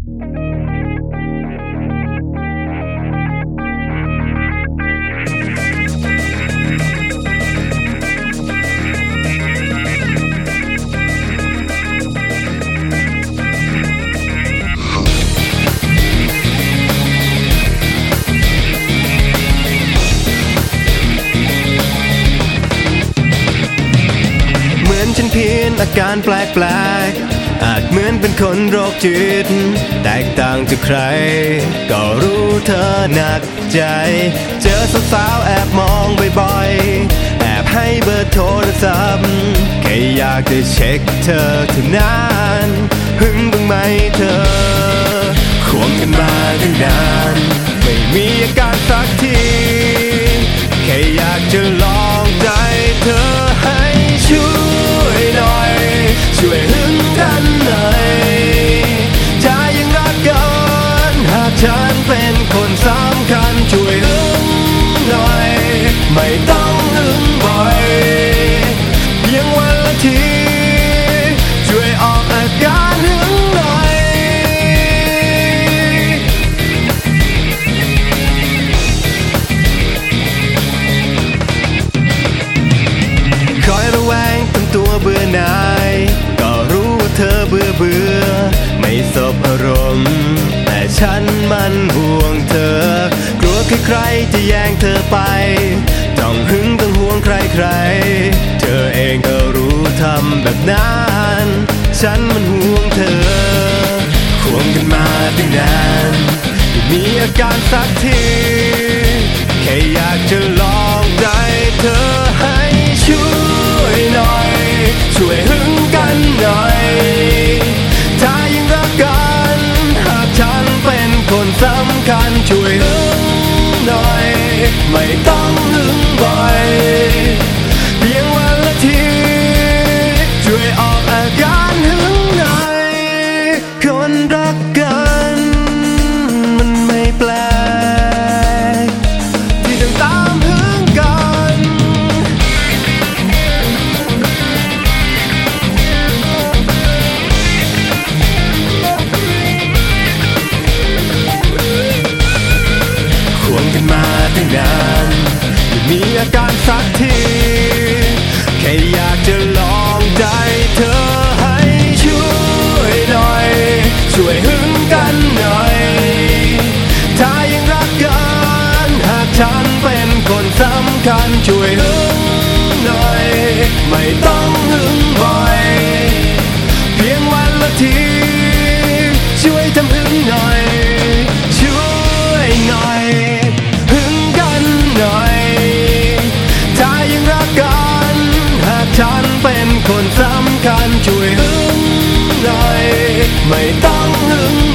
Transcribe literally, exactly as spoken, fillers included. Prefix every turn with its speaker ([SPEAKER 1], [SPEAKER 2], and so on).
[SPEAKER 1] ฉันเพียนอาการแปลกๆอาจเหมือนเป็นคนโรคจิตแตกต่างจากใครก็รู้เธอหนักใจเจอสาวๆแอบมองบ่อยๆแอบให้เบอร์โทรศัพท์แค่อยากจะเช็คเธอเท่านั้นหึงบ้างไหมเธอควงกันมาตั้งนานไม่มีอาการสักทีแค่อยากจะลองใจเธอให้ช่วยหน่อยช่วยหึงกันหน่อยถ้ายังรักกันหากฉันเป็นคนสำคัญช่วยหึงหน่อยไม่ต้องหึงบ่อยเพียงวันละทีช่วยออกอาการหึงหน่อยคอยระแวงทำตัวเบื่อหน่ายก็รู้ว่าเธอเบื่อเบื่อไม่สบอารมณ์แต่ฉันมันห่วงเธอกลัวใครๆจะแย่งเธอไปต้องหึงต้องห่วงใครๆเธอเองก็รู้ทำแบบนั้นฉันมันห่วงเธอควงกันมาตั้งนานไม่มีอาการสักทีแค่อยากจะลองใจเธอให้ช่วยหน่อยช่วยหึงกันหน่อยถ้ายังรักกันหากฉันเป็นคนสำคัญช่วยหึงหน่อยไม่ต้องหึงบ่อยเพียงวันละทีช่วยออกอาการหึงหน่อยคนรักกันมันไม่แปลกที่ต้องตามหึงกันควงกันมาตั้งนานไม่มีอาการสักทีแค่อยากจะลองใจเธอให้ช่วยหน่อยช่วยหึงกันหน่อยถ้ายังรักกันหากฉันเป็นคนสำคัญช่วยหึงหน่อยไม่ต้องหึงบ่อยเพียงวันละทีช่วยทำหึงหน่อยช่วยหน่อยหึงกันหน่อยถ้ายังรักกันหากฉันเป็นคนสำคัญช่วยหึงหน่อยไม่ต้องหึง